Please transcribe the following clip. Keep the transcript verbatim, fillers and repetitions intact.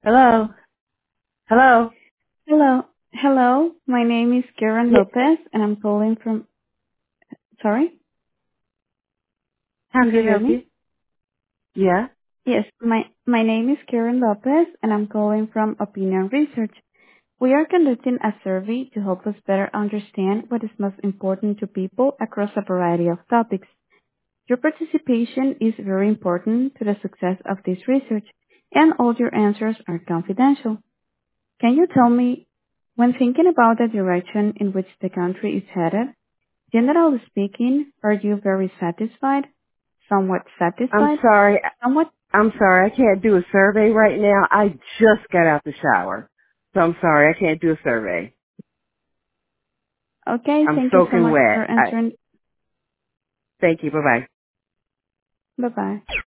Hello? Hello? Hello. Hello. My name is Karen Yeah, Lopez, and I'm calling from. Sorry, how can can you I hear help you? me? Yeah? Yes. My my name is Karen Lopez, and I'm calling from Opinion Research. We are conducting a survey to help us better understand what is most important to people across a variety of topics. Your participation is very important to the success of this research, and all your answers are confidential. Can you tell me, when thinking about the direction in which the country is headed, generally speaking, are you very satisfied, somewhat I'm satisfied, sorry. somewhat? I'm sorry. I can't do a survey right now. I just got out the shower. So I'm sorry. I can't do a survey. Okay, I'm thank you so soaking much wet. for I, answering. thank you. Bye-bye. Bye-bye.